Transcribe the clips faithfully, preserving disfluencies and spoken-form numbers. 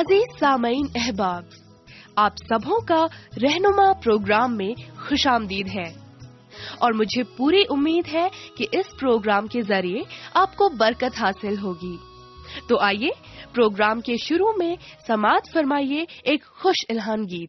अजीज सामईन अहबाब, आप सबों का रहनुमा प्रोग्राम में खुशामदीद है और मुझे पूरी उम्मीद है कि इस प्रोग्राम के जरिए आपको बरकत हासिल होगी। तो आइए प्रोग्राम के शुरू में समाअत फरमाइए एक खुश इल्हान गीत।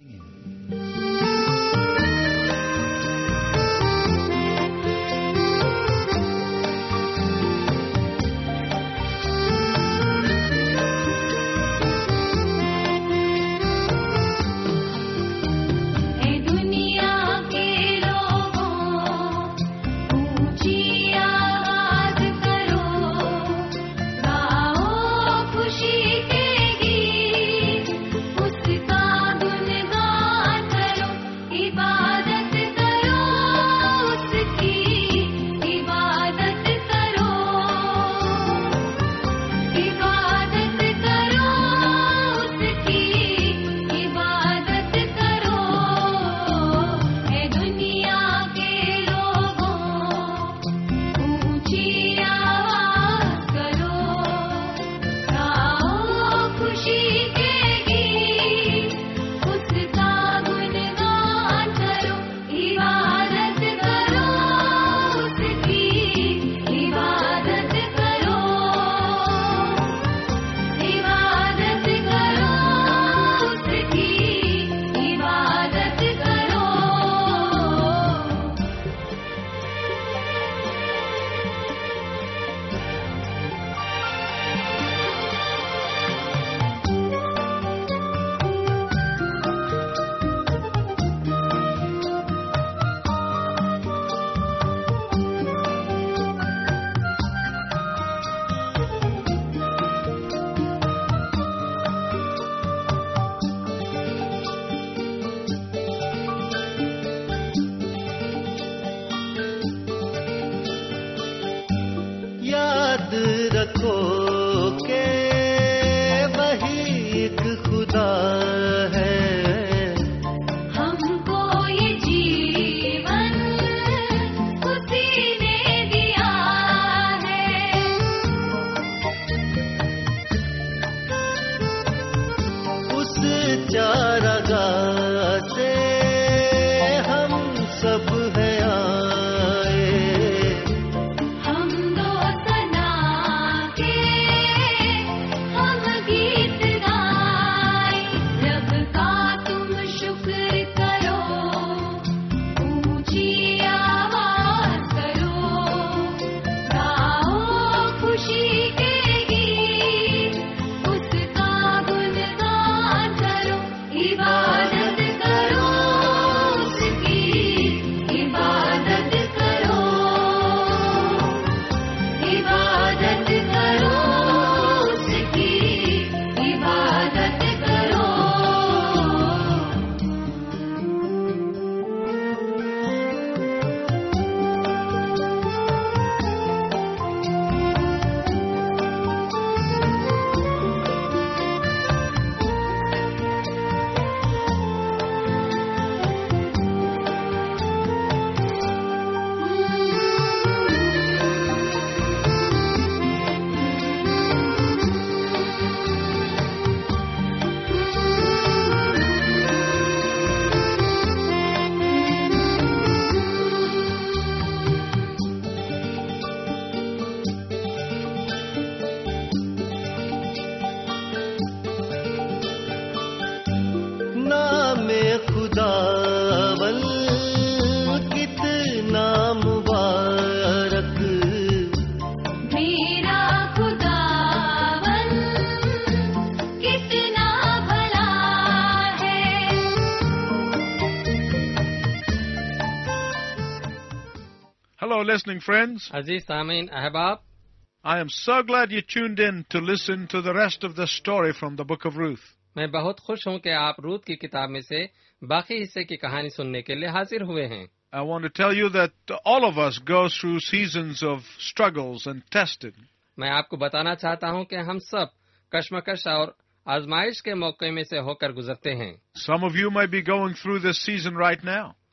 Hello, listening friends. Aziz Samin Ahbab, I am so glad you tuned in to listen to the rest of the story from the book of Ruth. मैं बहुत खुश हूँ कि आप रूत की किताब में से बाकी हिस्से की कहानी सुनने के लिए हाजिर हुए हैं। I want to tell you that all of us go through seasons of struggles and testing. मैं आपको बताना चाहता हूँ कि हम सब कश्मकश और आजमाइश के मौके में से होकर गुजरते हैं। Some of you may be going through this season right now.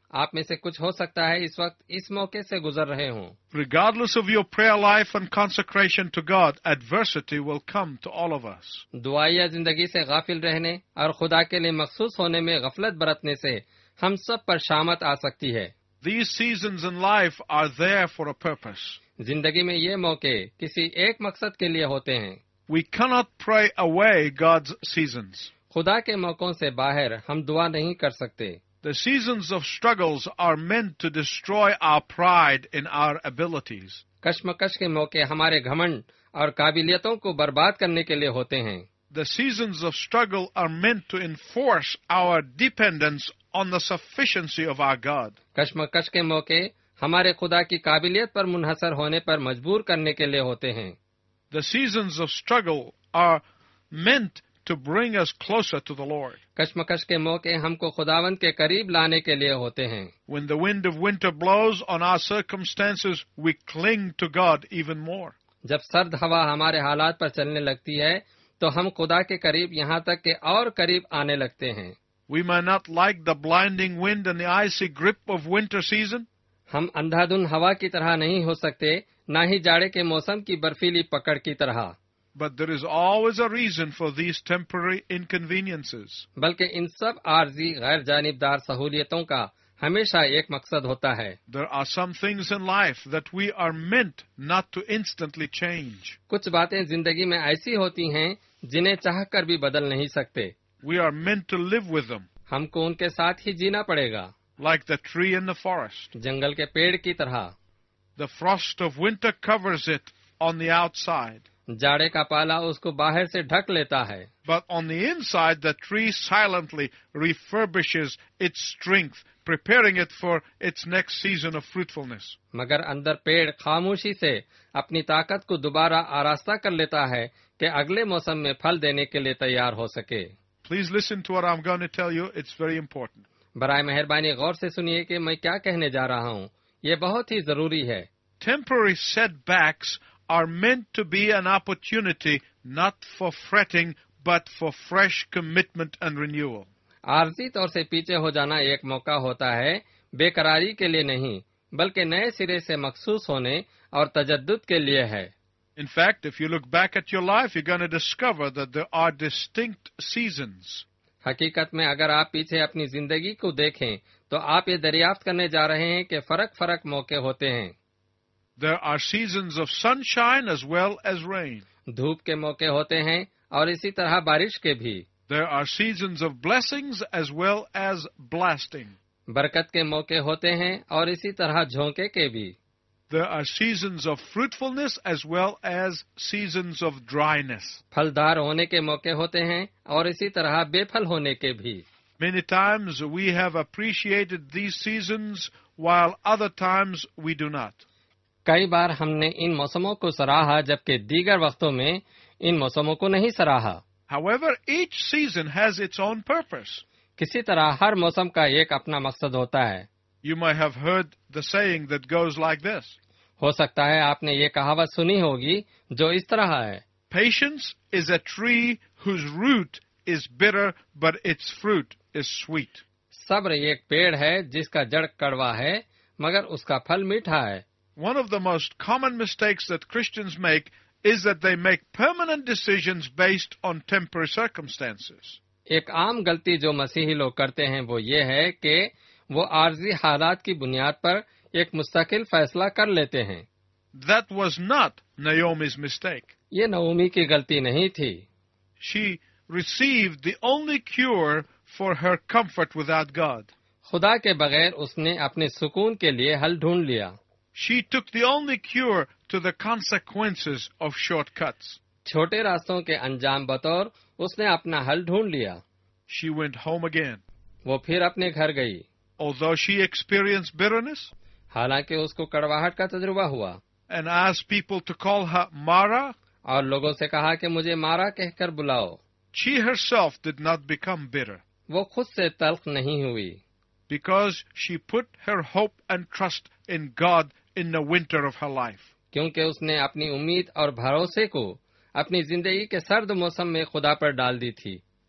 आप में से कुछ हो सकता है इस वक्त इस मौके से गुजर रहे हों। Regardless of your prayer life and consecration to God, adversity will come to all of us. दुआया जिंदगी से गाफिल रहने और खुदा के लिए मखसूस होने में गफलत बरतने से हम सब पर शामत आ सकती है। These seasons in life are there for a purpose. जिंदगी में ये मौके किसी एक मकसद के लिए होते हैं। We cannot pray away God's seasons. खुदा के मौकों से बाहर हम दुआ नहीं कर सकते। The seasons of struggles are meant to destroy our pride in our abilities. कश्मकश के मौके हमारे घमंड और काबिलियतों को बर्बाद करने के लिए होते हैं। The seasons of struggle are meant to enforce our dependence on the sufficiency of our God. कश्मकश के मौके हमारे खुदा की काबिलियत पर मुनहसर होने पर मजबूर करने के लिए होते हैं। The seasons of struggle are meant to bring us closer to the Lord. कश्मकश के मौके हमको खुदावंद के करीब लाने के लिए होते हैं। When the wind of winter blows on our circumstances, we cling to God even more. जब सर्द हवा हमारे हालात पर चलने लगती है तो हम खुदा के करीब यहाँ तक के और करीब आने लगते हैं। We may not like the blinding wind and the icy grip of winter season, हम अंधाधुन हवा की तरह नहीं हो सकते, न ही जाड़े के मौसम की बर्फीली पकड़ की तरह, but there is always a reason for these temporary inconveniences. बल्कि इन सब आर्जी गैर जानिबदार सहूलियतों का हमेशा एक मकसद होता है। There are some things in life that we are meant not to instantly change. कुछ बातें जिंदगी में ऐसी होती हैं जिन्हें चाहकर भी बदल नहीं सकते। We are meant to live with them, हमको उनके साथ ही जीना पड़ेगा, like the tree in the forest. जंगल के पेड़ की तरह। The frost of winter covers it on the outside, जाड़े का पाला उसको बाहर से ढक लेता है, but on the inside the tree silently refurbishes its strength, preparing it for its next season of fruitfulness. मगर अंदर पेड़ खामोशी से अपनी ताकत को दोबारा आरास्ता कर लेता है कि अगले मौसम में फल देने के लिए तैयार हो सके। Please listen to what I'm going to tell you. It's very important. बराए मेहरबानी गौर से सुनिए कि मैं क्या कहने जा रहा हूँ, ये बहुत ही जरूरी है। Temporary setbacks are meant to be an opportunity not for fretting but for fresh commitment and renewal. आर्जी तौर से पीछे हो जाना एक मौका होता है, बेकरारी के लिए नहीं बल्कि नए सिरे से मखसूस होने और तजद्दुद के लिए है। In fact, if you look back at your life, you're going to discover that there are distinct seasons. हकीकत में अगर आप पीछे अपनी जिंदगी को देखें तो आप ये दरियाफ्त करने जा रहे हैं कि फर्क फर्क मौके होते हैं। There are seasons of sunshine as well as rain. धूप के मौके होते हैं और इसी तरह बारिश के भी। There are seasons of blessings as well as blasting. बरकत के मौके होते हैं और इसी तरह झोंके के भी। There are seasons of fruitfulness as well as seasons of dryness. फलदार होने के मौके होते हैं और इसी तरह बेफल होने के भी। Many times we have appreciated these seasons while other times we do not. कई बार हमने इन मौसमों को सराहा जबकि दीगर वक्तों में इन मौसमों को नहीं सराहा। However, each season has its own purpose. किसी तरह हर मौसम का एक अपना मकसद होता है। You may have heard the saying that goes like this. हो सकता है आपने ये कहावत सुनी होगी जो इस तरह है, Patience is a tree whose root is bitter but its fruit is sweet. सब्र एक पेड़ है जिसका जड़ कड़वा है मगर उसका फल मीठा है। One of the most common mistakes that Christians make is that they make permanent decisions based on temporary circumstances. एक आम गलती जो मसीही लोग करते हैं वो ये है कि वो आर्जी हालात की बुनियाद पर एक मुस्तकिल फैसला कर लेते हैं। That was not Naomi's mistake. ये नओमी की गलती नहीं थी। She received the only cure for her comfort without God. खुदा के बगैर उसने अपने सुकून के लिए हल ढूंढ लिया। She took the only cure to the consequences of shortcuts. छोटे रास्तों के अंजाम बतौर उसने अपना हल ढूंढ लिया। She went home again. वो फिर अपने घर गई। Although she experienced bitterness हालांकि उसको कड़वाहट का तजुर्बा हुआ and asked people to call her Mara, और लोगों से कहा कि मुझे मारा कहकर बुलाओ, she herself did not become bitter वो खुद से तल्ख नहीं हुई because she put her hope and trust in God in the winter of her life. क्योंकि उसने अपनी उम्मीद और भरोसे को अपनी जिंदगी के सर्द मौसम में खुदा पर डाल दी थी।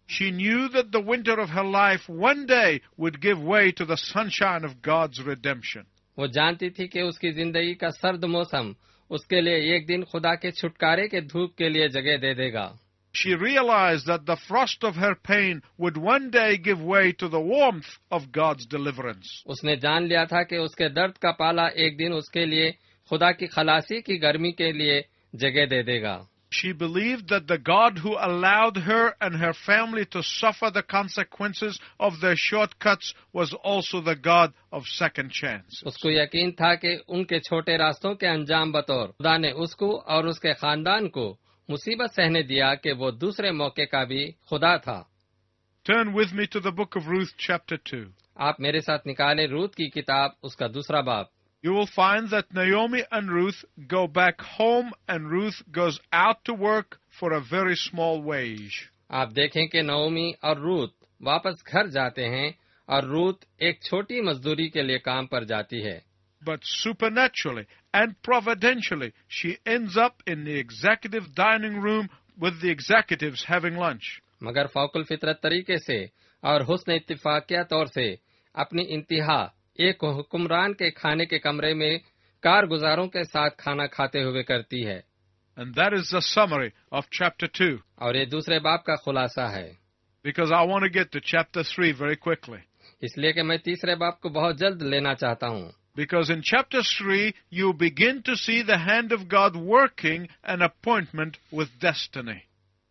She knew that the winter of her life one day would give way to the sunshine of God's redemption. वो जानती थी कि उसकी जिंदगी का सर्द मौसम उसके लिए एक दिन खुदा के छुटकारे के धूप के लिए जगह दे देगा. She realized that the frost of her pain would one day give way to the warmth of God's deliverance. उसने जान लिया था कि उसके दर्द का पाला एक दिन उसके लिए खुदा की खलासी की गर्मी के लिए जगह दे देगा. She believed that the God who allowed her and her family to suffer the consequences of their shortcuts was also the God of second chances. उसको यकीन था कि उनके छोटे रास्तों के अंजाम बतौर खुदा ने उसको और उसके खानदान को मुसीबत सहने दिया कि वो दूसरे मौके का भी खुदा था. Turn with me to the book of Ruth, chapter two. आप मेरे साथ निकालें रूत की किताब उसका दूसरा बाब. You will find that Naomi and Ruth go back home and Ruth goes out to work for a very small wage. आप देखें कि नओमी और रूत वापस घर जाते हैं और रूत एक छोटी मजदूरी के लिए काम पर जाती है. But supernaturally and providentially, she ends up in the executive dining room with the executives having lunch. मगर फौकुल फितरत तरीके से और हुस्न इत्तिफाकिया तौर से अपनी इंतहा एक हुक्मरान के खाने के कमरे में कारगुजारों के साथ खाना खाते हुए करती है. And that is the summary of chapter two. और ये दूसरे बाब का खुलासा है. Because I want to get to chapter three very quickly. इसलिए कि मैं तीसरे बाब को बहुत जल्द लेना चाहता हूँ. Because in chapter three, you begin to see the hand of God working an appointment with destiny.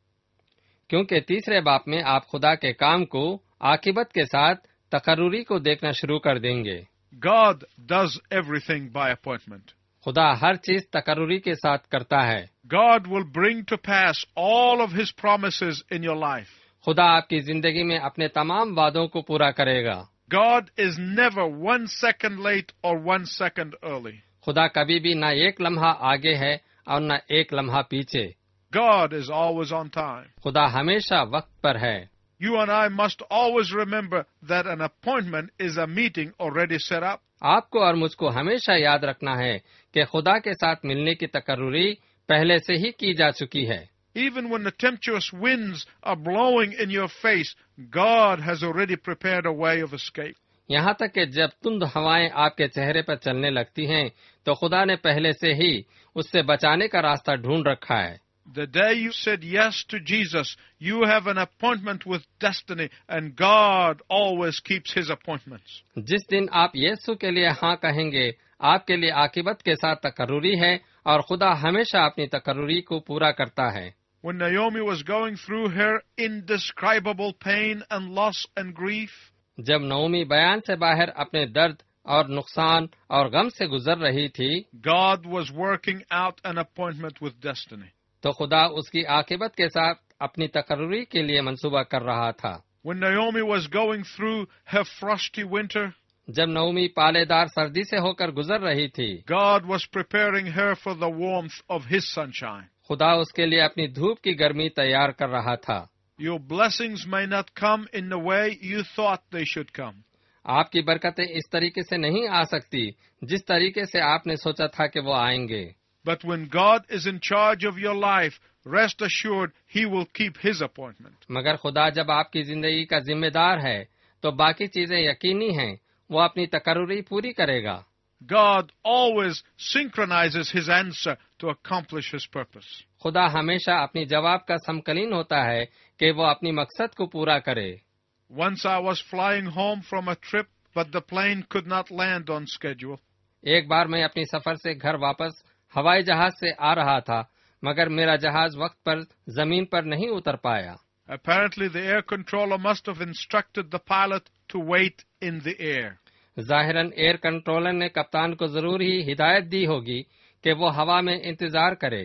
क्योंकि तीसरे बाब में आप खुदा के काम को आकिबत के साथ तकर्रुरी को देखना शुरू कर देंगे. God does everything by appointment. खुदा हर चीज तकर्रुरी के साथ करता है. God will bring to pass all of His promises in your life. खुदा आपकी जिंदगी में अपने तमाम वादों को पूरा करेगा. God is never one second late or one second early. खुदा कभी भी न एक लम्हा आगे है और न एक लम्हा पीछे. God is always on time. खुदा हमेशा वक्त पर है. You and I must always remember that an appointment is a meeting already set up. आपको और मुझको हमेशा याद रखना है कि खुदा के साथ मिलने की तकर्रुरी पहले से ही की जा चुकी है. Even when the tempestuous winds are blowing in your face, God has already prepared a way of escape. यहाँ तक कि जब तुंद हवाएं आपके चेहरे पर चलने लगती हैं, तो खुदा ने पहले से ही उससे बचाने का रास्ता ढूंढ रखा है. The day you said yes to Jesus, you have an appointment with destiny, and God always keeps His appointments. जिस दिन आप यीशु के लिए हाँ कहेंगे, आपके लिए आकिबत के साथ तकर्रुरी है और खुदा हमेशा अपनी तकर्रुरी को पूरा करता है. When Naomi was going through her indescribable pain and loss and grief, जब नओमी बयान से बाहर अपने दर्द और नुकसान और गम से गुजर रही थी, God was working out an appointment with destiny. तो खुदा उसकी आकिबत के साथ अपनी तकर्रुरी के लिए मंसूबा कर रहा था. When Naomi was going through her frosty winter, जब नओमी पालेदार सर्दी से होकर गुजर रही थी, God was preparing her for the warmth of His sunshine. खुदा उसके लिए अपनी धूप की गर्मी तैयार कर रहा था. Your blessings may not come in the way you thought they should come. आपकी बरकतें इस तरीके से नहीं आ सकती जिस तरीके से आपने सोचा था कि वो आएंगे. But when God is in charge of your life, rest assured He will keep His appointment. मगर खुदा जब आपकी जिंदगी का जिम्मेदार है, तो बाकी चीजें यकीनी हैं, वो अपनी तकर्रुरी पूरी करेगा. God always synchronizes His answer to accomplish His purpose. खुदा हमेशा अपनी जवाब का समकलीन होता है कि वो अपनी मकसद को पूरा करे. Once I was flying home from a trip, but the plane could not land on schedule. एक बार मैं अपनी सफर से घर वापस हवाई जहाज से आ रहा था, मगर मेरा जहाज वक्त पर जमीन पर नहीं उतर पाया. Apparently the air controller must have instructed the pilot to wait in the air. जाहिरन एयर कंट्रोलर ने कप्तान को जरूर ही हिदायत दी होगी कि वो हवा में इंतजार करे.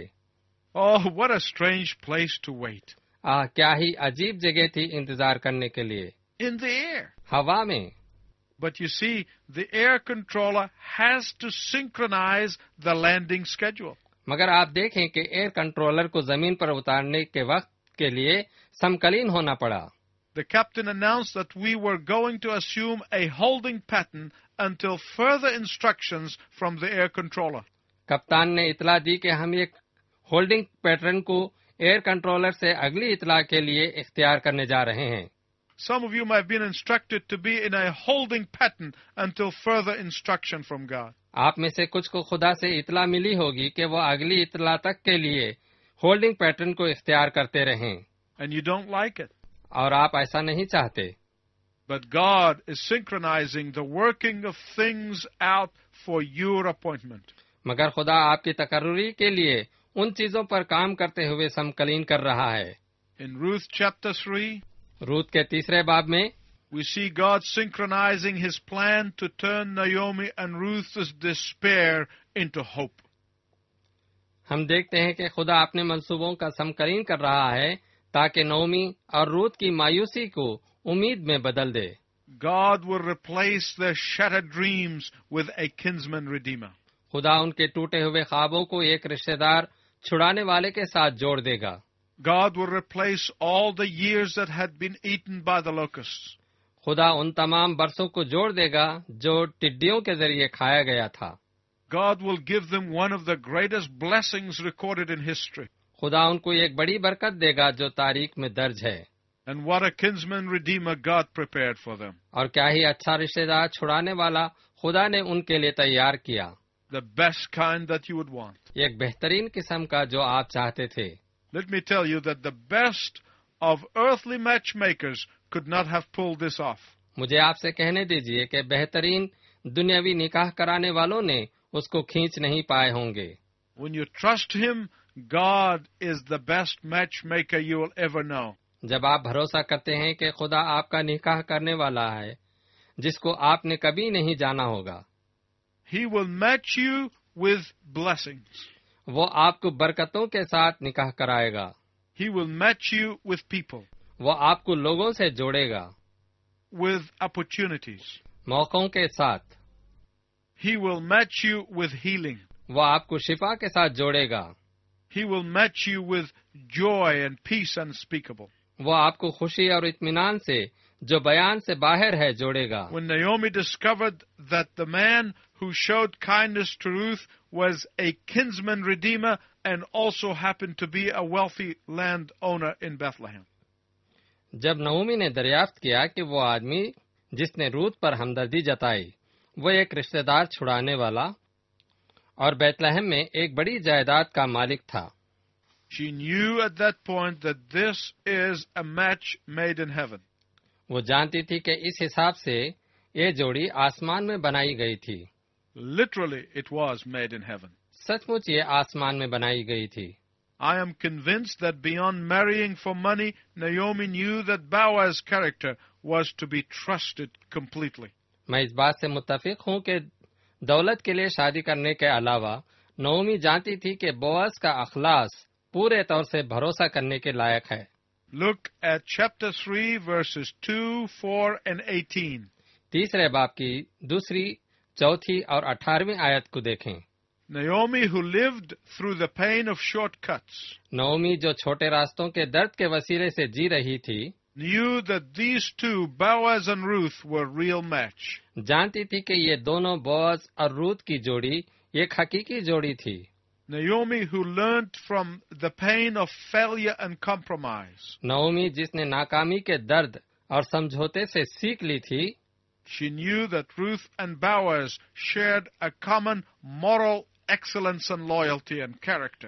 Oh, what a strange place to wait. आह, क्या ही अजीब जगह थी इंतजार करने के लिए. In the air. हवा में. But you see, the air controller has to synchronize the landing schedule. मगर आप देखें कि एयर कंट्रोलर को जमीन पर उतारने के वक्त के लिए समकालीन होना पड़ा. The captain announced that we were going to assume a holding pattern until further instructions from the air controller. कप्तान ने इतला दी कि हम एक होल्डिंग पैटर्न को एयर कंट्रोलर से अगली इतला के लिए इख्तियार करने जा रहे हैं। Some of you might have been instructed to be in a holding pattern until further instruction from God. आप में से कुछ को खुदा से इतला मिली होगी कि वो अगली इतला तक के लिए होल्डिंग पैटर्न को इख्तियार करते रहें, And you don't like it. और आप ऐसा नहीं चाहते। But God is synchronizing the working of things out for your appointment. मगर खुदा आपकी तकर्रुरी के लिए उन चीजों पर काम करते हुए समकलीन कर रहा है। In Ruth chapter three, Ruth के तीसरे बाब में we see God synchronizing his plan to turn Naomi and Ruth's despair into hope. हम देखते हैं कि खुदा अपने मंसूबों का समकलीन कर रहा है ताकि नओमी और रूत की मायूसी को उम्मीद में बदल दे। God will replace their shattered dreams with a kinsman redeemer. खुदा उनके टूटे हुए ख्वाबों को एक रिश्तेदार छुड़ाने वाले के साथ जोड़ देगा। God will replace all the years that had been eaten by the locusts. खुदा उन तमाम बरसों को जोड़ देगा जो टिड्डियों के जरिए खाया गया था। God will give them one of the greatest blessings recorded in history. खुदा उनको एक बड़ी बरकत देगा जो तारीख में दर्ज है। And what a kinsman redeemer God prepared for them. और क्या ही अच्छा रिश्तेदार छुड़ाने वाला खुदा ने उनके लिए तैयार किया। The best kind that you would want. एक बेहतरीन किस्म का जो आप चाहते थे। Let me tell you that the best of earthly matchmakers could not have pulled this off. मुझे आपसे कहने दीजिए कि बेहतरीन दुनियावी निकाह कराने वालों ने उसको खींच नहीं पाए होंगे। When you trust him, God is the best matchmaker you will ever know. जब आप भरोसा करते हैं कि खुदा आपका निकाह करने वाला है जिसको आपने कभी नहीं जाना होगा। He will match you with blessings. वो आपको बरकतों के साथ निकाह कराएगा। He will match you with people, वो आपको लोगों से जोड़ेगा, with opportunities. मौकों के साथ। He will match you with healing. वो आपको शिफा के साथ जोड़ेगा। He will match you with joy and peace unspeakable. वो आपको खुशी और इत्मीनान से जो बयान से बाहर है जोड़ेगा। When Naomi discovered that the man who showed kindness to Ruth was a kinsman redeemer and also happened to be a wealthy landowner in Bethlehem. जब नओमी ने दरियाफ्त किया कि वो आदमी जिसने रूत पर हमदर्दी जताई वो एक रिश्तेदार छुड़ाने वाला और बैतलहम में एक बड़ी जायदाद का मालिक था। She knew at that point that this is a match made in heaven. वो जानती थी कि इस हिसाब से ये जोड़ी आसमान में बनाई गई थी। Literally, it was made in heaven. सचमुच ये आसमान में बनाई गई थी। I am convinced that beyond marrying for money, Naomi knew that Boaz's character was to be trusted completely. मैं इस बात से मुत्तफिक हूँ कि दौलत के लिए शादी करने के अलावा नओमी जानती थी कि बोअज का अखलास पूरे तौर से भरोसा करने के लायक है। Look at chapter three, verses two, four, and eighteen. तीसरे बाब की दूसरी, चौथी और अठारहवीं आयत को देखें। Naomi, who lived through the pain of shortcuts, नओमी जो छोटे रास्तों के दर्द के वसीले से जी रही थी, knew that these two, Boaz and Ruth, were real match. जानती थी कि ये दोनों बोअज और रूत की जोड़ी एक हकीकी जोड़ी थी। Naomi, who learned from the pain of failure and compromise, नओमी जिसने नाकामी के दर्द और समझौते से सीख ली थी, she knew that Ruth and Boaz shared a common moral excellence and loyalty and character.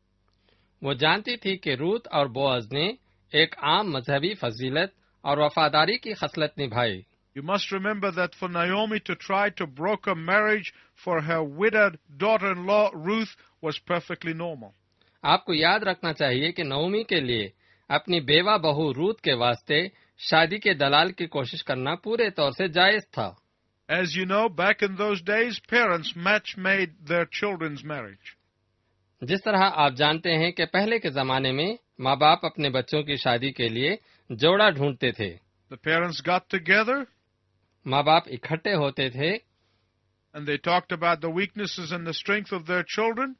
वो जानती थी कि रूत और बोअज ने एक आम मजहबी फजीलत और वफादारी की खसलत निभाई। You must remember that for Naomi to try to broker marriage for her widowed daughter-in-law Ruth was perfectly normal. आपको याद रखना चाहिए कि नओमी के लिए अपनी बेवा बहू रूत के वास्ते शादी के दलाल की कोशिश करना पूरे तौर से जायज था। As you know, back in those days, parents match-made their children's marriage. जिस तरह आप जानते हैं कि पहले के जमाने में माँ बाप अपने बच्चों की शादी के लिए जोड़ा ढूंढते थे। The parents got together, माँ बाप इकट्ठे होते थे and they talked about the weaknesses and the strength of their children.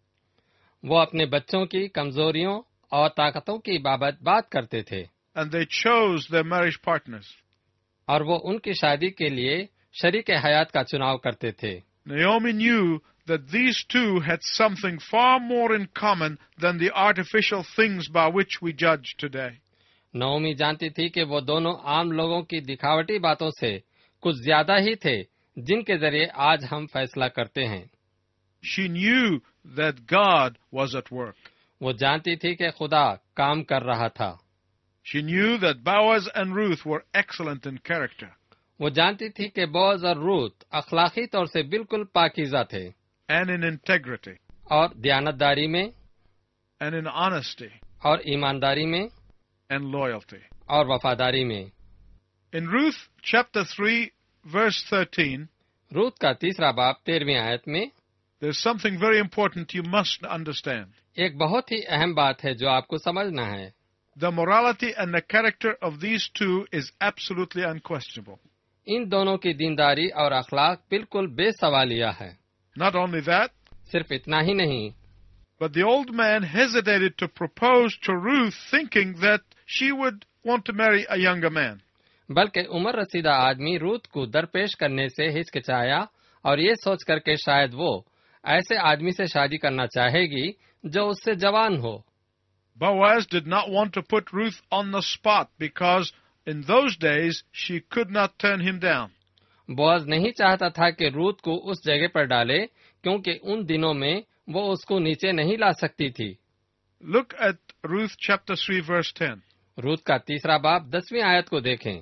वो अपने बच्चों की कमजोरियों और ताकतों की बाबत बात करते थे And they chose their marriage partners. और वो उनकी शादी के लिए शरीक हयात का चुनाव करते थे। Naomi knew that these two had something far more in common than the artificial things by which we judge today. नओमी जानती थी कि वो दोनों आम लोगों की दिखावटी बातों से कुछ ज्यादा ही थे जिनके जरिए आज हम फैसला करते हैं. She knew that God was at work. वो जानती थी कि खुदा काम कर रहा था. She knew that Boaz and Ruth were excellent in character. वो जानती थी कि बोअज और रूत अखलाकी तौर से बिल्कुल पाकीज़ा थे. And in integrity. और दयानतदारी में. And in honesty. और ईमानदारी में. And loyalty. और वफादारी में. In Ruth chapter three verse thirteen. Ruth का तीसरा बाब तेरहवीं आयत में. There's something very important you must understand. एक बहुत ही अहम बात है जो आपको समझना है. The morality and the character of these two is absolutely unquestionable. इन दोनों की दीनदारी और अखलाक बिल्कुल बेसवालिया है. Not only that, सिर्फ इतना ही नहीं, but the old man hesitated to propose to Ruth thinking that she would want to marry a younger man. बल्कि उम्र रसीदा आदमी रूत को दरपेश करने से हिचकिचाया और ये सोच करके शायद वो ऐसे आदमी से शादी करना चाहेगी जो उससे जवान हो. Boaz did not want to put Ruth on the spot because in those days she could not turn him down. Boaz नहीं चाहता था कि रूत को उस जगह पर डाले क्योंकि उन दिनों में वो उसको नीचे नहीं ला सकती थी. Look at Ruth chapter three verse ten. Ruth का तीसरा बाब दसवीं आयत को देखें.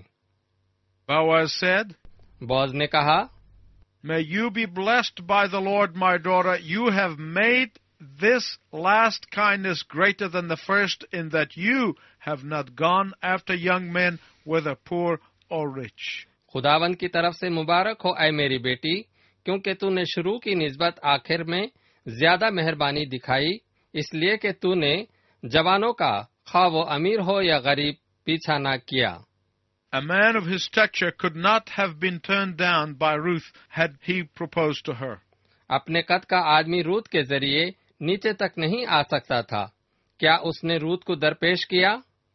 Boaz said, बोअज ने कहा, May you be blessed by the Lord, my daughter. You have made this last kindness greater than the first, in that you have not gone after young men, whether poor or rich. खुदावन की तरफ से मुबारक हो ऐ मेरी बेटी, क्योंकि तूने शुरू की निस्बत आखिर में ज्यादा मेहरबानी दिखाई, इसलिए कि तूने जवानों का खा वो अमीर हो या गरीब पीछा ना किया. A man of his stature could not have been turned down by Ruth had he proposed to her. अपने कद का आदमी रूत के जरिए नीचे तक नहीं आ सकता था. क्या उसने रूत को दरपेश किया?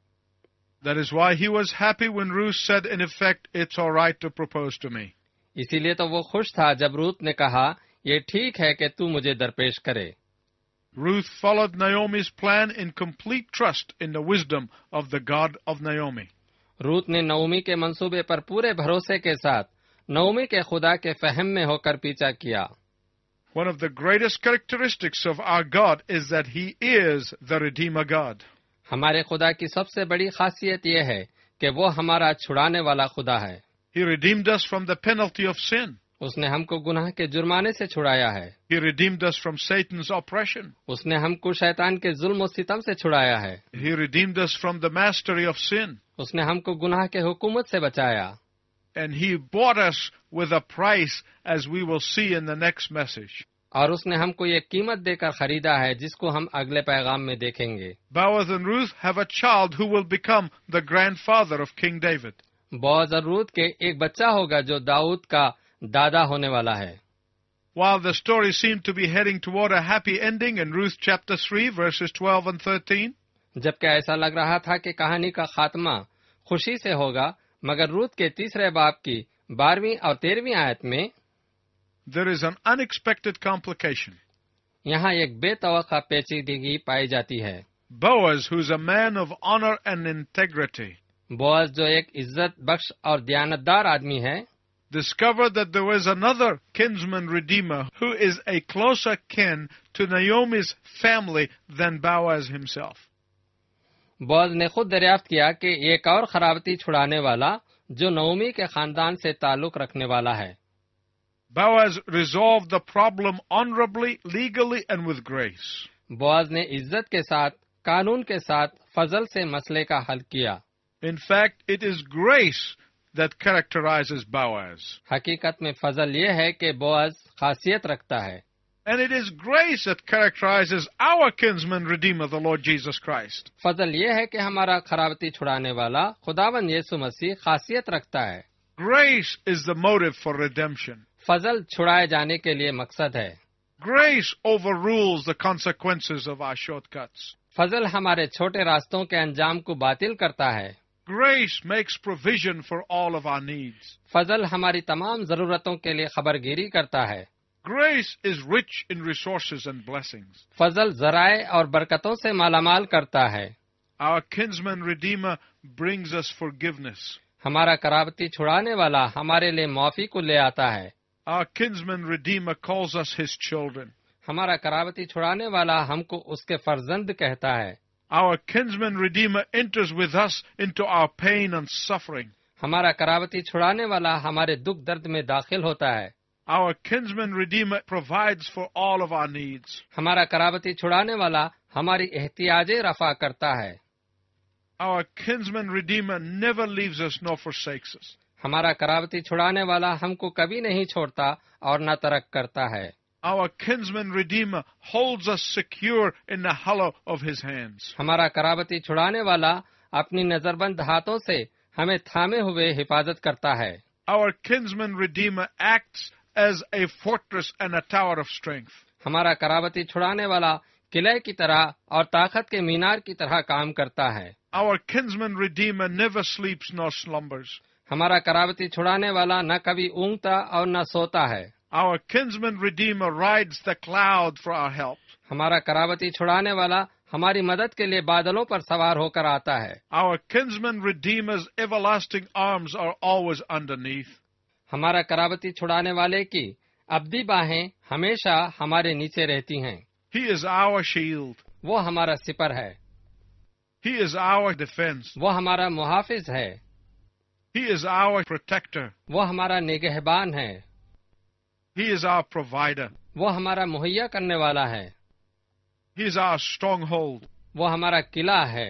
That is why he was happy when Ruth said, in effect, it's all right to propose to me. इसीलिए तो वो खुश था जब रूत ने कहा, ये ठीक है कि तू मुझे दरपेश करे. Ruth followed Naomi's plan in complete trust in the wisdom of the God of Naomi. Ruth ने नओमी के मंसूबे पर पूरे भरोसे के साथ नओमी के खुदा के फहम में होकर पीछा किया. One of the greatest characteristics of our God is that He is the Redeemer God. हमारे खुदा की सबसे बड़ी खासियत यह है कि वो हमारा छुड़ाने वाला खुदा है. He redeemed us from the penalty of sin. उसने हमको गुनाह के जुर्माने से छुड़ाया है. He redeemed us from Satan's oppression. उसने हमको शैतान के जुल्म और सितम से छुड़ाया है. He redeemed us from the mastery of sin. उसने हमको गुनाह के हुकूमत से बचाया. And He bought us with a price, as we will see in the next message. और उसने हमको ये कीमत देकर खरीदा है जिसको हम अगले पैगाम में देखेंगे. Boaz and Ruth have a child who will become the grandfather of King David. Boaz और रूत के एक बच्चा होगा जो दाऊद का दादा होने वाला है. While the story seemed to be heading toward a happy ending in Ruth chapter three verses twelve and thirteen, जबकि ऐसा लग रहा था कि कहानी का खात्मा खुशी से होगा, मगर रूत के तीसरे बाब की बारहवीं और तेरहवीं आयत में there is an unexpected complication. यहाँ एक बेतवक्का पेचीदगी पाई जाती है. Boaz, who's a man of honor and integrity, Boaz जो एक इज्जत बख्श और दयानतदार आदमी है, discovered that there was another kinsman redeemer who is a closer kin to Naomi's family than Boaz himself. Boaz ने खुद दरियाफ्त किया कि एक और खराबती छुड़ाने वाला जो नओमी के खानदान से ताल्लुक रखने वाला है. Boaz resolved the problem honorably, legally, and with grace. Boaz ने इज्जत के साथ, कानून के साथ, फजल से मसले का हल किया. In fact, it is grace that characterizes Boaz. हकीकत में फजल ये है कि बोअज खासियत रखता है. And it is grace that characterizes our kinsman redeemer, the Lord Jesus Christ. फजल ये है कि हमारा खराबती छुड़ाने वाला खुदावन यीशु मसीह खासियत रखता है. Grace is the motive for redemption. फजल छुड़ाए जाने के लिए मकसद है. Grace overrules the consequences of our shortcuts. फजल हमारे छोटे रास्तों के अंजाम को बातिल करता है. Grace makes provision for all of our needs. फजल हमारी तमाम जरूरतों के लिए खबरगिरी करता है. Grace is rich in resources and blessings. फजल जराए और बरकतों से मालामाल करता है. Our kinsman redeemer brings us forgiveness. हमारा कराबती छुड़ाने वाला हमारे लिए माफी को ले आता है. Our kinsman redeemer calls us his children. हमारा कराबती छुड़ाने वाला हमको उसके फर्जंद कहता है. Our kinsman redeemer enters with us into our pain and suffering. हमारा कराबती छुड़ाने वाला हमारे दुख दर्द में दाखिल होता है. Our kinsman redeemer provides for all of our needs. हमारा कराबती छुड़ाने वाला हमारी एहतियाजें रफा करता है. Our kinsman redeemer never leaves us nor forsakes us. हमारा कराबती छुड़ाने वाला हमको कभी नहीं छोड़ता और न तरक करता है. Our kinsman redeemer holds us secure in the hollow of his hands. हमारा कराबती छुड़ाने वाला अपनी नजरबंद हाथों से हमें थामे हुए हिफाजत करता है. Our kinsman redeemer acts as a fortress and a tower of strength. हमारा कराबती छुड़ाने वाला किले की तरह और ताकत के मीनार की तरह काम करता है. Our kinsman redeemer never sleeps nor slumbers. हमारा कराबती छुड़ाने वाला न कभी ऊँगता और न सोता है. Our kinsman redeemer rides the cloud for our help. हमारा कराबती छुड़ाने वाला हमारी मदद के लिए बादलों पर सवार होकर आता है. Our kinsman redeemer's everlasting arms are always underneath. हमारा कराबती छुड़ाने वाले की अब्दी बाहें हमेशा हमारे नीचे रहती हैं. He is our shield. वो हमारा सिपर है. He is our defense. वो हमारा मुहाफिज है. He is our protector. वो हमारा निगहबान है. He is our provider. वो हमारा मुहैया करने वाला है. He is our stronghold. वो हमारा किला है.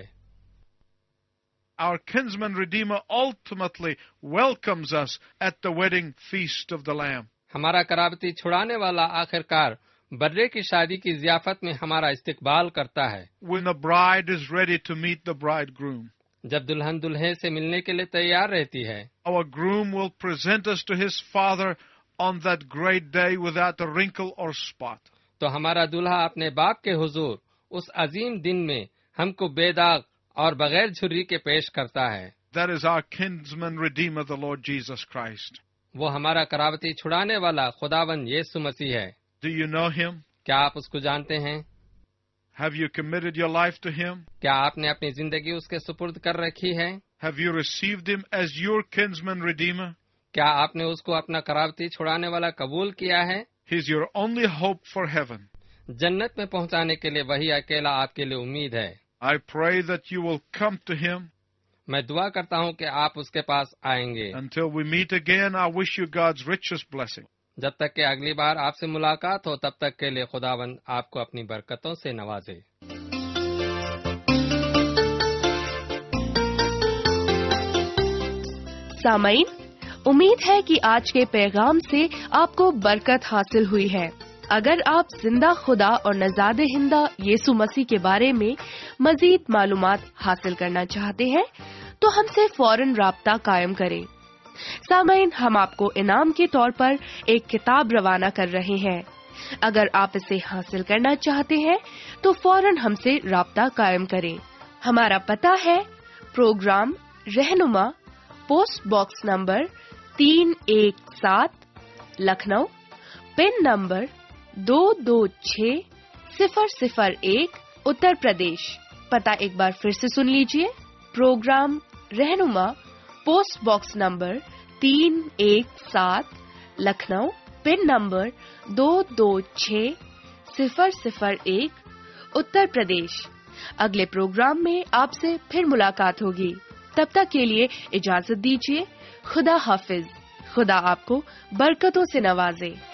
Our kinsman redeemer ultimately welcomes us at the wedding feast of the Lamb. हमारा कराबती छुड़ाने वाला आखिरकार बर्रे की शादी की ज़ियाफत में हमारा इस्तकबाल करता है. When the bride is ready to meet the bridegroom, जब दुल्हन दुल्हे से मिलने के लिए तैयार रहती है, our groom will present us to his father on that great day without a wrinkle or spot. तो हमारा दूल्हा अपने बाप के हुजूर उस अजीम दिन में हमको बेदाग और बगैर झुर्री के पेश करता है. That is our kinsman redeemer, the Lord Jesus Christ. वो हमारा कराबती छुड़ाने वाला खुदावन यीशु मसीह है. Do you know him? क्या आप उसको जानते हैं? Have you committed your life to him? क्या आपने अपनी जिंदगी उसके सुपुर्द कर रखी है? Have you received him as your kinsman redeemer? क्या आपने उसको अपना कराबती छुड़ाने वाला कबूल किया है? He is your only hope for heaven. जन्नत में पहुंचाने के लिए वही अकेला आपके लिए उम्मीद है. I pray that you will come to him. मैं दुआ करता हूं कि आप उसके पास आएंगे. Until we meet again, I wish you God's richest blessing. जब तक कि अगली बार आपसे मुलाकात हो तब तक के लिए खुदावन आपको अपनी बरकतों से नवाजे. सामईन, उम्मीद है कि आज के पैगाम से आपको बरकत हासिल हुई है. अगर आप जिंदा खुदा और नजादे हिंदा यीशु मसीह के बारे में मजीद मालूमात हासिल करना चाहते हैं तो हमसे फौरन राब्ता कायम करें. सामईन, हम आपको इनाम के तौर पर एक किताब रवाना कर रहे हैं. अगर आप इसे हासिल करना चाहते हैं तो फौरन हमसे राब्ता कायम करें. हमारा पता है प्रोग्राम रहनुमा, पोस्ट बॉक्स नंबर तीन एक सात, लखनऊ, पिन नंबर दो दो छह सिफर सिफर एक, उत्तर प्रदेश. पता एक बार फिर से सुन लीजिए. प्रोग्राम रहनुमा, पोस्ट बॉक्स नंबर तीन एक सात, लखनऊ, पिन नंबर दो दो छह सिफर सिफर एक, उत्तर प्रदेश. अगले प्रोग्राम में आपसे फिर मुलाकात होगी. तब तक के लिए इजाजत दीजिए. खुदा हाफिज. खुदा आपको बरकतों से नवाजे.